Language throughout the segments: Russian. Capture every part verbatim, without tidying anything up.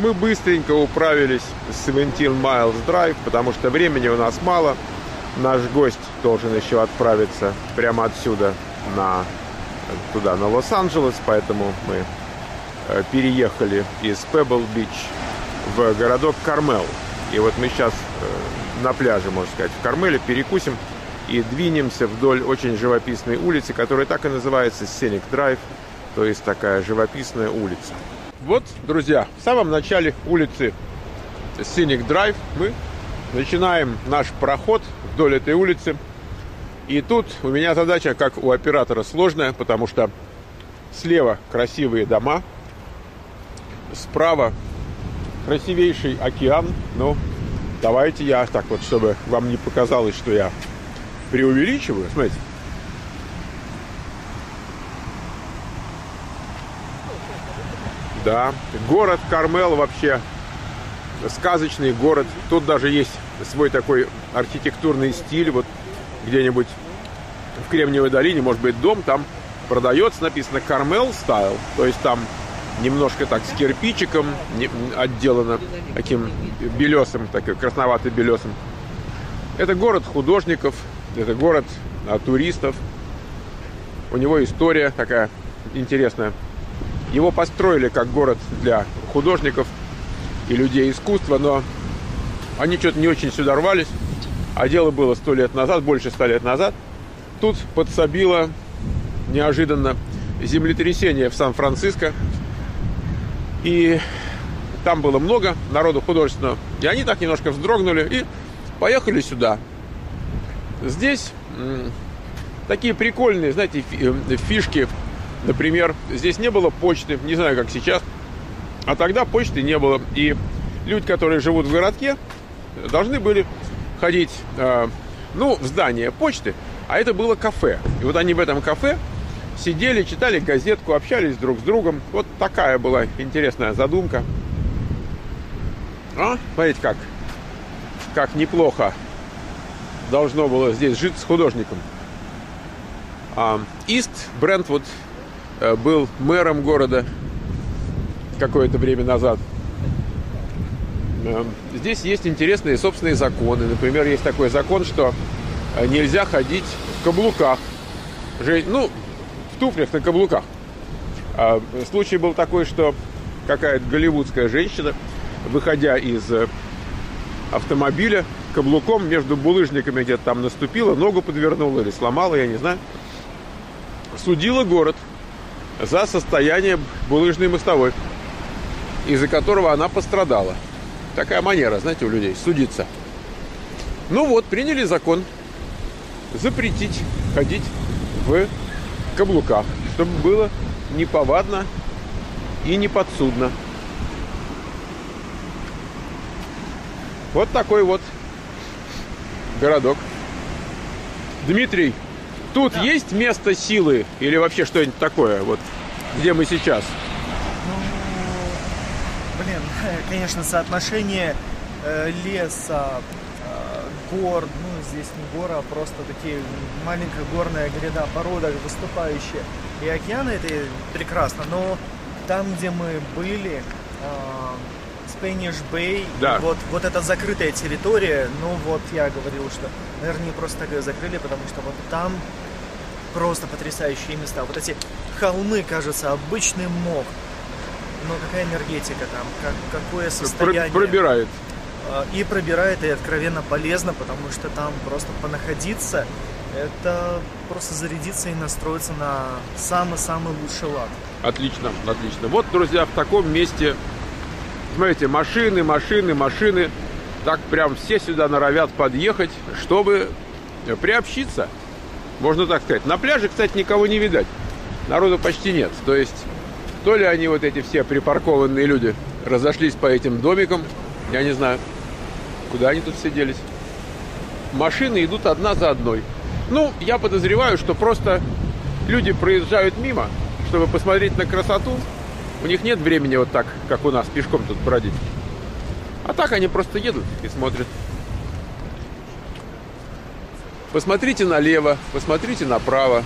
мы быстренько управились с семнадцать Miles Drive, потому что времени у нас мало. Наш гость должен еще отправиться прямо отсюда на, туда, на Лос-Анджелес, поэтому мы э, переехали из Пебл-Бич в городок Кармел. И вот мы сейчас э, на пляже, можно сказать, в Кармеле перекусим и двинемся вдоль очень живописной улицы, которая так и называется Scenic Drive, то есть такая живописная улица. Вот, друзья, в самом начале улицы Scenic Drive мы начинаем наш проход вдоль этой улицы. И тут у меня задача, как у оператора, сложная, потому что слева красивые дома, справа красивейший океан. Ну, давайте я так вот, чтобы вам не показалось, что я преувеличиваю. Смотрите. Да, город Кармел вообще сказочный город. Тут даже есть свой такой архитектурный стиль. Вот где-нибудь в Кремниевой долине, может быть, дом там продается, написано Кармел Style. То есть там немножко так с кирпичиком отделано, таким белесым, таким красновато-белесым. Это город художников, это город а, туристов. У него история такая интересная. Его построили как город для художников и людей искусства, но они что-то не очень сюда рвались. А дело было сто лет назад, больше ста лет назад. Тут подсобило неожиданно землетрясение в Сан-Франциско. И там было много народу художественного. И они так немножко вздрогнули и поехали сюда. Здесь м- такие прикольные, знаете, фишки. Например, здесь не было почты, не знаю, как сейчас. А тогда почты не было. И люди, которые живут в городке, должны были ходить, э, ну, в здание почты. А это было кафе. И вот они в этом кафе сидели, читали газетку, общались друг с другом. Вот такая была интересная задумка. А, смотрите, как, как неплохо должно было здесь жить с художником. А, Ист Брентвуд э, был мэром города какое-то время назад. Э, здесь есть интересные собственные законы. Например, есть такой закон, что нельзя ходить в каблуках. Ну, в туфлях на каблуках. А, случай был такой, что какая-то голливудская женщина, выходя из автомобиля, каблуком между булыжниками где-то там наступила, ногу подвернула или сломала, я не знаю. Судила город за состояние булыжной мостовой, из-за которого она пострадала. Такая манера, знаете, у людей судиться. Ну вот, приняли закон запретить ходить в каблуках, чтобы было неповадно и неподсудно. Вот такой вот городок. Дмитрий, тут да. Есть место силы или вообще что-нибудь такое, вот где мы сейчас? Ну, блин, конечно, соотношение э, леса, э, гор, ну здесь не гора, а просто такие маленькая горная гряда, порода выступающая, и океаны, это прекрасно, но там, где мы были, э, Spanish Bay, да. вот, вот эта закрытая территория, ну вот я говорил, что, наверное, не просто так ее закрыли, потому что вот там просто потрясающие места. Вот эти холмы, кажется, обычный мох, но какая энергетика там, как, какое состояние. Пробирает. И пробирает, и откровенно полезно, потому что там просто понаходиться, это просто зарядиться и настроиться на самый-самый лучший лад. Отлично, отлично. Вот, друзья, в таком месте, смотрите, машины, машины, машины, так прям все сюда норовят подъехать, чтобы приобщиться, можно так сказать. На пляже, кстати, никого не видать, народу почти нет. То есть, то ли они, вот эти все припаркованные люди, разошлись по этим домикам, я не знаю, куда они тут все делись. Машины идут одна за одной. Ну, я подозреваю, что просто люди проезжают мимо, чтобы посмотреть на красоту. У них нет времени вот так, как у нас, пешком тут бродить. А так они просто едут и смотрят. Посмотрите налево, посмотрите направо.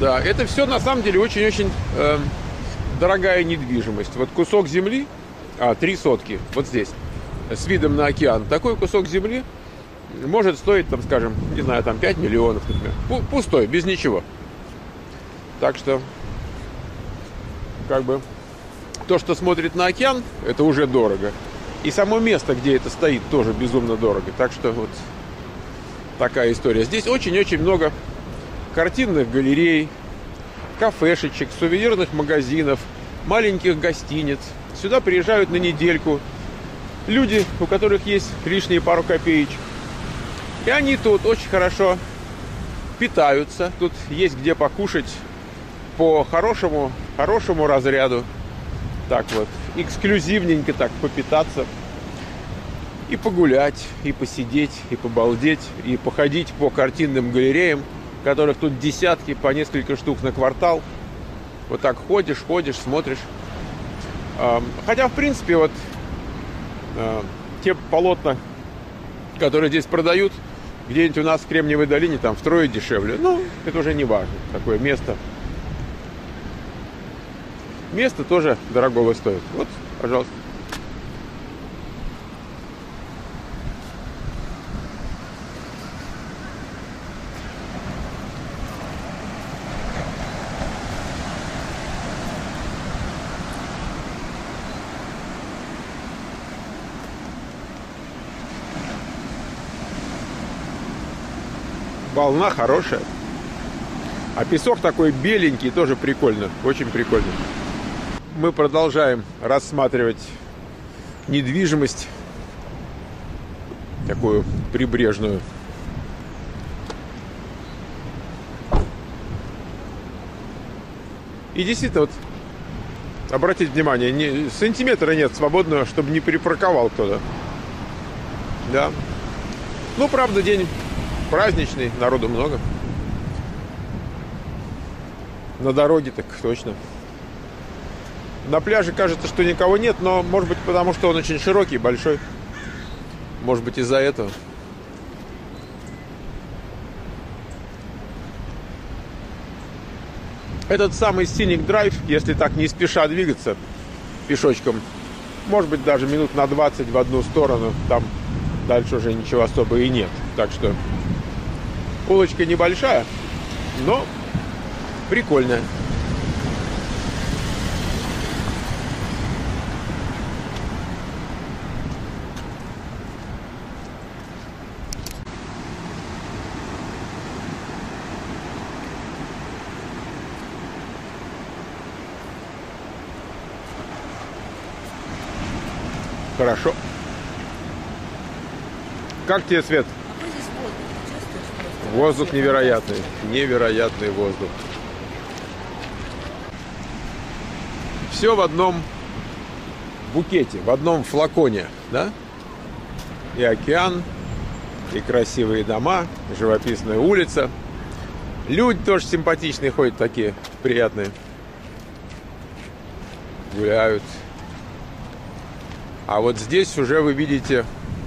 Да, это все на самом деле очень-очень э, дорогая недвижимость. Вот кусок земли, а, три сотки, вот здесь, с видом на океан. Такой кусок земли может стоить, там, скажем, не знаю, там пять миллионов, например. Пустой, без ничего. Так что, как бы, то, что смотрит на океан, это уже дорого. И само место, где это стоит, тоже безумно дорого. Так что вот такая история. Здесь очень-очень много картинных галерей, кафешечек, сувенирных магазинов, маленьких гостиниц. Сюда приезжают на недельку люди, у которых есть лишние пару копеечек. И они тут очень хорошо питаются. Тут есть где покушать по хорошему, хорошему разряду. Так вот, эксклюзивненько так попитаться. И погулять, и посидеть, и побалдеть, и походить по картинным галереям, которых тут десятки, по несколько штук на квартал. Вот так ходишь, ходишь, смотришь. Хотя, в принципе, вот те полотна, которые здесь продают, где-нибудь у нас в Кремниевой долине там втрое дешевле. Ну, это уже не важно. Такое место. Место тоже дорогого стоит. Вот, пожалуйста. Волна хорошая. А песок такой беленький, тоже прикольно. Очень прикольно. Мы продолжаем рассматривать недвижимость. Такую прибрежную. И действительно, вот, обратите внимание, не, сантиметра нет свободного, чтобы не припарковал кто-то. Да. Ну, правда, день праздничный, народу много. На дороге так точно. На пляже кажется, что никого нет, но может быть потому, что он очень широкий, большой. Может быть из-за этого. Этот самый Scenic Drive, если так не спеша двигаться пешочком, может быть даже минут на двадцать в одну сторону, там дальше уже ничего особо и нет. Так что улочка небольшая, но прикольная. Хорошо. Как тебе, Свет? Воздух невероятный. Невероятный воздух. Все в одном букете, в одном флаконе, да? И океан, и красивые дома, и живописная улица. Люди тоже симпатичные ходят, такие приятные. Гуляют. А вот здесь уже вы видите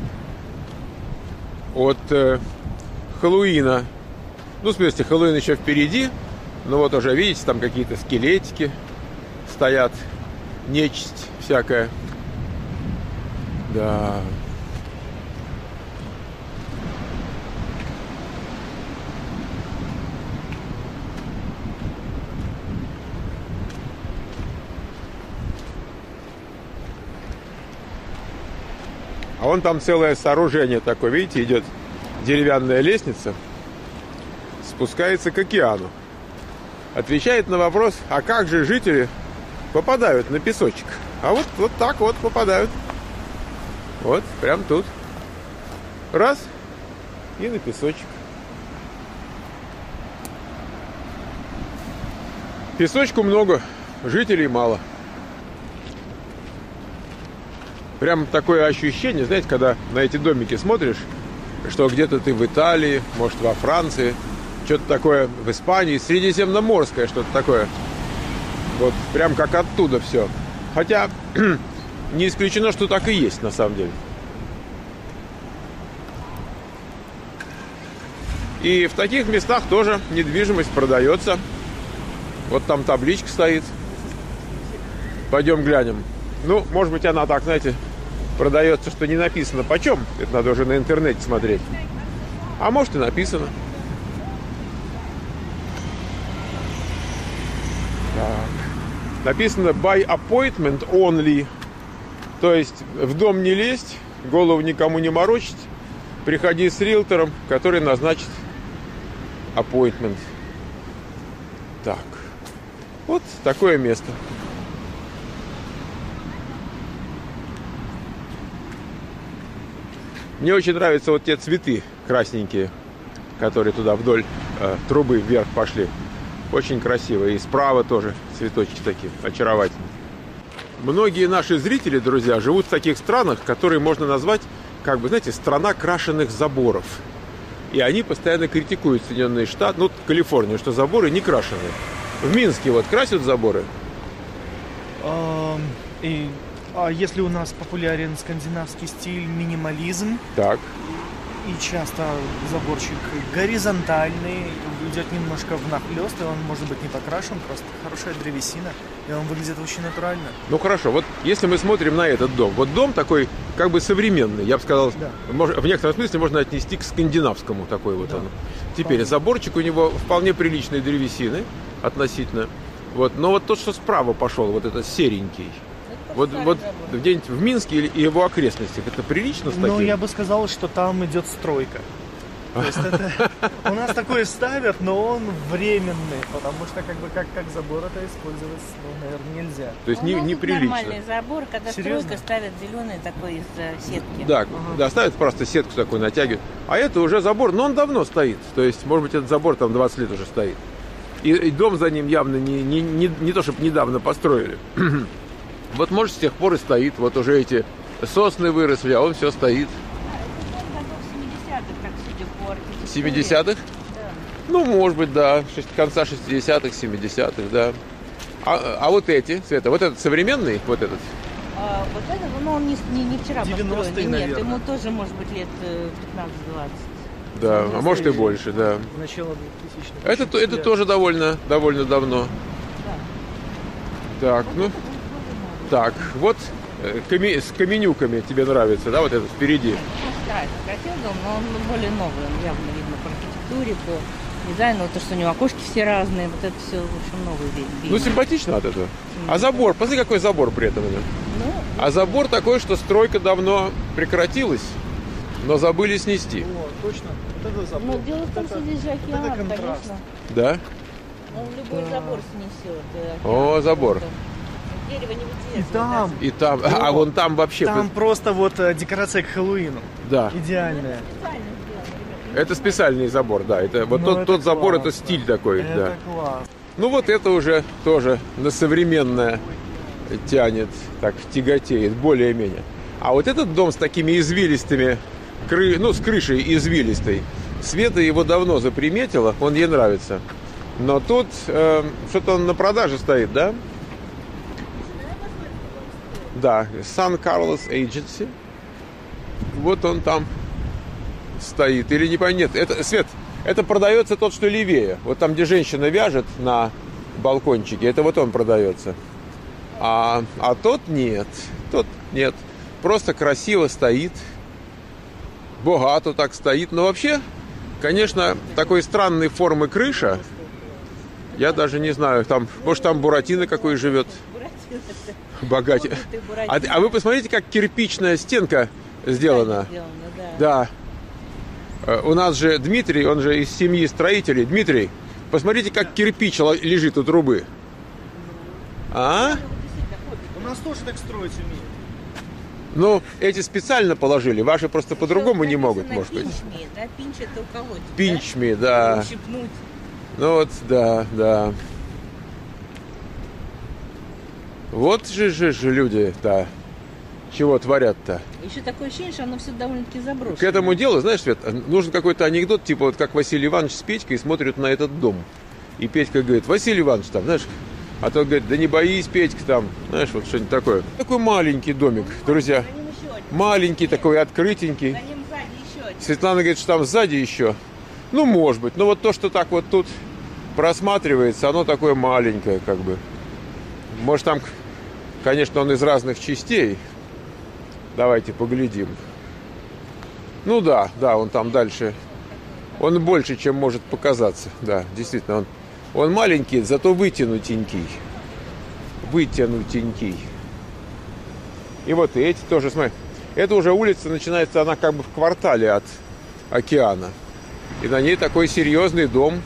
от э, Хэллоуина. Ну, в смысле, Хэллоуин еще впереди. Но вот уже, видите, там какие-то скелетики стоят. Нечисть всякая. Да. А вон там целое сооружение такое, видите, идет деревянная лестница, спускается к океану. Отвечает на вопрос, а как же жители попадают на песочек? А вот, вот так вот попадают. Вот, прям тут. Раз, и на песочек. Песочку много, жителей мало. Прям такое ощущение, знаете, когда на эти домики смотришь, что где-то ты в Италии, может, во Франции, что-то такое в Испании, средиземноморское что-то такое. Вот прям как оттуда все. Хотя не исключено, что так и есть на самом деле. И в таких местах тоже недвижимость продается. Вот там табличка стоит. Пойдем глянем. Ну, может быть, она так, знаете, продается, что не написано почем. Это надо уже на интернете смотреть. А может и написано. Так. Написано by appointment only. То есть в дом не лезть, голову никому не морочить. Приходи с риэлтором, который назначит appointment. Так. Вот такое место. Мне очень нравятся вот те цветы красненькие, которые туда вдоль э, трубы вверх пошли. Очень красиво. И справа тоже цветочки такие очаровательные. Многие наши зрители, друзья, живут в таких странах, которые можно назвать, как бы, знаете, страна крашеных заборов. И они постоянно критикуют Соединенные Штаты, ну, Калифорнию, что заборы не крашеные. В Минске вот красят заборы? Um, и, а если у нас популярен скандинавский стиль, минимализм, так. И часто заборчик горизонтальный, идет немножко внахлёст, и он может быть не покрашен, просто хорошая древесина, и он выглядит очень натурально. Ну хорошо, вот если мы смотрим на этот дом, вот дом такой как бы современный, я бы сказал, да. мож, в некотором смысле можно отнести к скандинавскому такой вот да. он. Теперь вполне. Заборчик у него вполне приличной древесины относительно, вот, но вот тот, что справа пошел, вот этот серенький, вот, вот где-нибудь в Минске или его окрестностях, это прилично с таким? Ну, я бы сказал, что там идет стройка. То есть это, у нас такое ставят, но он временный, потому что как бы как, как забор это использовать, ну, наверное, нельзя. То есть не, неприлично. Нормальный забор, когда Серьезно? стройка ставят зеленый такой из сетки. Да, ага. да, ставят просто сетку такую, натягивают. А это уже забор, но он давно стоит. То есть, может быть, этот забор там двадцать лет уже стоит. И, и дом за ним явно не, не, не, не то, чтобы недавно построили. Вот, может, с тех пор и стоит. Вот уже эти сосны выросли, а он все стоит. семидесятых? Да. Ну, может быть, да. Конца шестидесятых, семидесятых, да. А, а вот эти, Света, вот этот современный, вот этот? А, вот этот, ну, он не, не, не вчера девяностые, построен. Нет, наверное. ему тоже, может быть, лет пятнадцать-двадцать. Да, а может и больше, да. Начало двухтысячных. Это, это тоже довольно, довольно давно. Да. Так, ну... Так, вот каме- с каменюками тебе нравится, да, вот этот впереди? Нравится красивый дом, но он более новый. Он явно видно по архитектуре, по дизайну. Вот то, что у него окошки все разные. Вот это все, в общем, новый вид. Ну, симпатично от этого. А забор, посмотри, какой забор при этом. Ну, а забор такой, что стройка давно прекратилась, но забыли снести. О, точно. Вот это забор. но дело в том, это, что здесь же океан, это контраст. конечно. Да? Он любой Да. забор снесет. О, забор. Дерево не И выдерживает. там, И там, а вон там вообще... там просто вот э, декорация к Хэллоуину. Да, Идеальная. это специальный забор, да. Это, вот Ну, тот, это тот забор, это классно. стиль такой, Это да. класс. Ну вот это уже тоже на современное тянет, так тяготеет, более-менее. А вот этот дом с такими извилистыми, кры... ну с крышей извилистой, Света его давно заприметила, он ей нравится. Но тут э, что-то он на продаже стоит, да? Да, Сан Карлос Agency. Вот он там стоит. Или не понятно. Нет, это, Свет, это продается тот, что левее. Вот там, где женщина вяжет на балкончике, это вот он продается. А, а тот нет. Тот нет. Просто красиво стоит. Богато так стоит. Но вообще, конечно, такой странной формы крыша. Я даже не знаю, там, может, там Буратино какой живет. Богатый. А, а вы посмотрите, как кирпичная стенка сделана. Сделано, да. Да. У нас же Дмитрий, он же из семьи строителей. Дмитрий, посмотрите, как кирпич лежит у трубы. А? У нас тоже так строить умеют. Ну, эти специально положили, ваши просто по-другому не Написано могут, может быть. Пинчми, да? Пинч это уколоть. Пинчми, Да? да. Ущипнуть. Ну вот, да, да. Вот же же, же люди-то чего творят-то. Еще такое ощущение, что оно все довольно-таки заброшено. К этому делу, знаешь, Свет, нужен какой-то анекдот, типа вот как Василий Иванович с Петькой смотрят на этот дом. И Петька говорит: Василий Иванович там, знаешь, а тот говорит: да не боись, Петька там, знаешь, вот что-нибудь такое. Такой маленький домик, друзья. За ним еще один. Маленький такой, открытенький. За ним сзади еще один. Светлана говорит, что там сзади еще. Ну, может быть. Но вот то, что так вот тут просматривается, оно такое маленькое, как бы. Может, там, конечно, он из разных частей. Давайте поглядим. Ну да, да, он там дальше. Он больше, чем может показаться. Да, действительно, он, он маленький, зато вытянутенький. Вытянутенький. И вот эти тоже, смотри. Эта уже улица начинается, она как бы в квартале от океана. И на ней такой серьезный дом.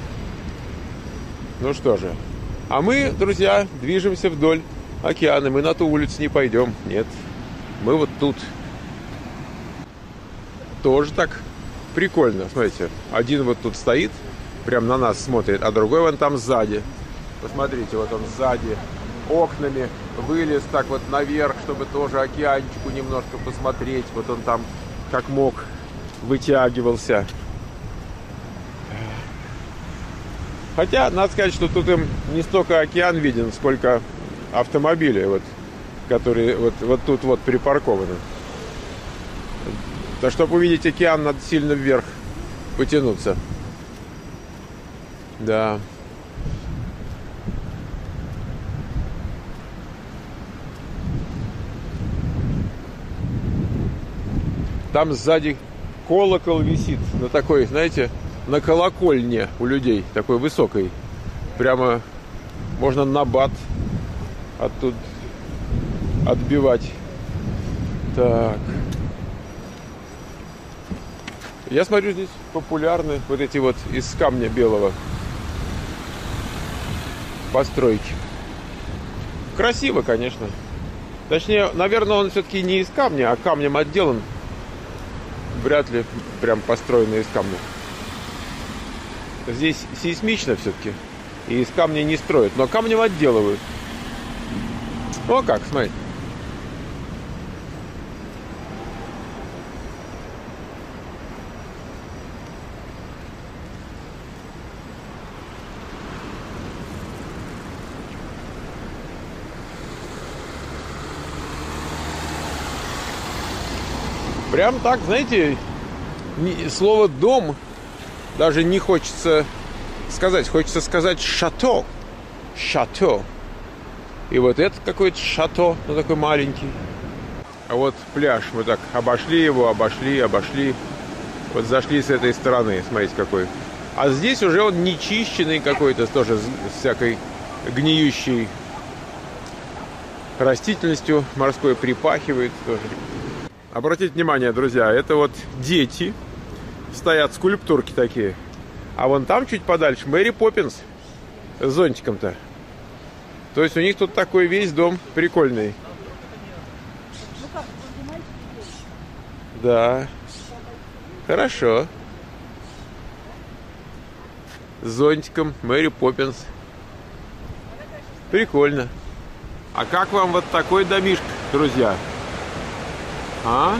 Ну что же. А мы, друзья, движемся вдоль океана. Мы на ту улицу не пойдем. Нет. Мы вот тут. Тоже так прикольно. Смотрите, один вот тут стоит, прям на нас смотрит, а другой вон там сзади. Посмотрите, вот он сзади окнами вылез так вот наверх, чтобы тоже океанчику немножко посмотреть. Вот он там как мог вытягивался. Хотя, надо сказать, что тут им не столько океан виден, сколько автомобили, вот, которые вот, вот тут вот припаркованы. Да, чтобы увидеть океан, надо сильно вверх потянуться. Да. Там сзади колокол висит на такой, знаете, на колокольне у людей, такой высокой. Прямо можно набат оттуда отбивать. Так. Я смотрю, здесь популярны вот эти вот из камня белого постройки. Красиво, конечно. Точнее, наверное, он все-таки не из камня, а камнем отделан. Вряд ли прям построенный из камня. Здесь сейсмично все-таки. И из камня не строят, но камнем отделывают. О как, смотри. Прям так, знаете, слово «дом» даже не хочется сказать. Хочется сказать «шато». Шато. И вот этот какой-то шато, ну такой маленький. А вот пляж. Мы так обошли его, обошли, обошли. Вот зашли с этой стороны. Смотрите, какой. А здесь уже он нечищенный какой-то, тоже с всякой гниющей растительностью. Морской припахивает тоже. Обратите внимание, друзья, это вот дети. Стоят скульптурки такие. А вон там чуть подальше Мэри Поппинс с зонтиком-то. То есть у них тут такой весь дом прикольный. Да. Хорошо. С зонтиком Мэри Поппинс. Прикольно. А как вам вот такой домишко, друзья? А?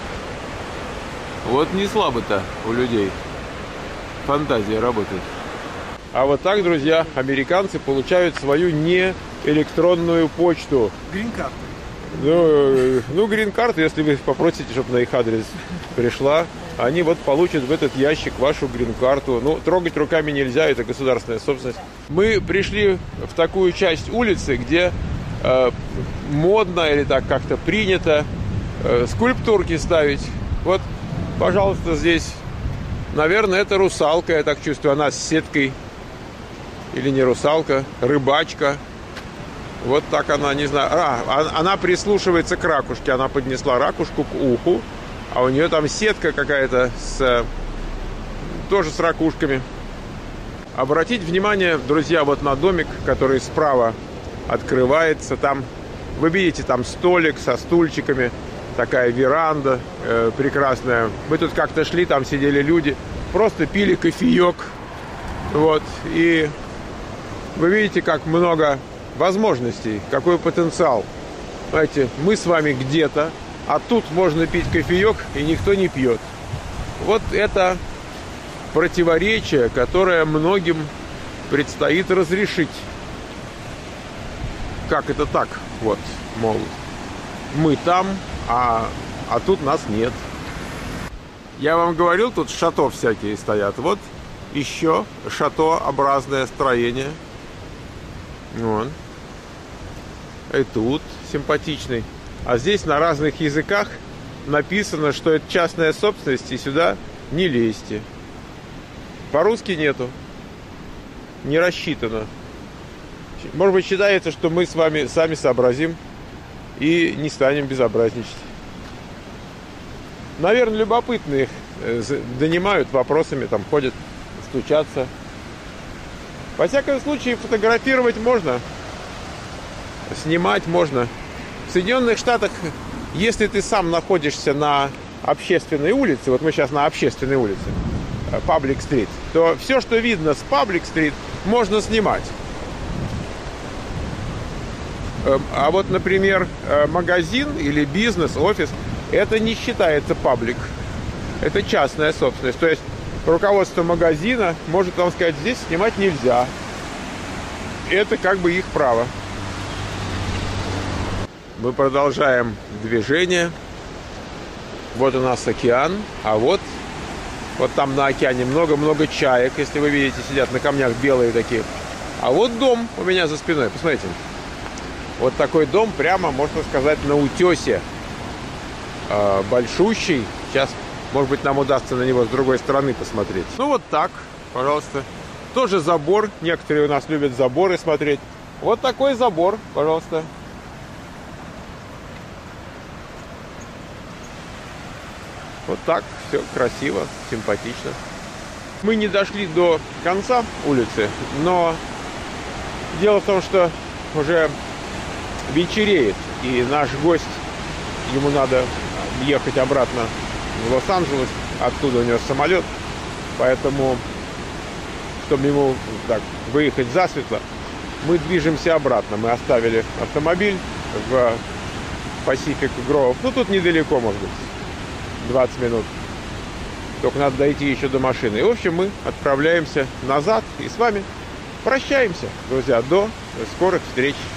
Вот не слабо-то у людей. Фантазия работает. А вот так, друзья, американцы получают свою не электронную почту. Грин-карты. Ну, ну грин-карту, если вы попросите, чтобы на их адрес пришла, они вот получат в этот ящик вашу грин-карту. Ну, трогать руками нельзя, это государственная собственность. Мы пришли в такую часть улицы, где э, модно или так как-то принято э, скульптурки ставить. Вот, пожалуйста, здесь, наверное, это русалка, я так чувствую, она с сеткой. Или не русалка, рыбачка. Вот так она, не знаю. А, она прислушивается к ракушке. Она поднесла ракушку к уху. А у нее там сетка какая-то с, тоже с ракушками. Обратите внимание, друзья, вот на домик, который справа открывается. Там, вы видите, там столик со стульчиками. Такая веранда э, прекрасная. Мы тут как-то шли, там сидели люди. Просто пили кофеек. Вот. И вы видите, как много возможностей, какой потенциал. Знаете, мы с вами где-то, а тут можно пить кофеек, и никто не пьет. Вот это противоречие, которое многим предстоит разрешить. Как это так? Вот, мол, мы там, а, а тут нас нет. Я вам говорил, тут шато всякие стоят. Вот еще шатообразное строение. Вот. И тут симпатичный. А здесь на разных языках написано, что это частная собственность, и сюда не лезьте. По-русски нету. Не рассчитано. Может быть, считается, что мы с вами сами сообразим и не станем безобразничать. Наверное, любопытные их донимают вопросами, там ходят, стучатся. Во всяком случае, фотографировать можно, снимать можно. В Соединенных Штатах, если ты сам находишься на общественной улице, вот мы сейчас на общественной улице, Public Street, то все, что видно с Public Street, можно снимать. А вот, например, магазин или бизнес, офис, это не считается паблик. Это частная собственность. То есть руководство магазина может вам сказать, здесь снимать нельзя. Это как бы их право. Мы продолжаем движение. Вот у нас океан, а вот, вот там на океане много-много чаек, если вы видите, сидят на камнях белые такие. А вот дом у меня за спиной, посмотрите. Вот такой дом прямо, можно сказать, на утесе. Э, большущий. Сейчас, может быть, нам удастся на него с другой стороны посмотреть. Ну вот так, пожалуйста. Тоже забор. Некоторые у нас любят заборы смотреть. Вот такой забор, пожалуйста. Вот так, все красиво, симпатично. Мы не дошли до конца улицы, но дело в том, что уже вечереет, и наш гость, ему надо ехать обратно в Лос-Анджелес, оттуда у него самолет, поэтому, чтобы ему так выехать засветло, мы движемся обратно. Мы оставили автомобиль в Pacific Grove, ну тут недалеко, может быть, двадцать минут. Только надо дойти еще до машины. И, в общем, мы отправляемся назад и с вами прощаемся, друзья. До скорых встреч.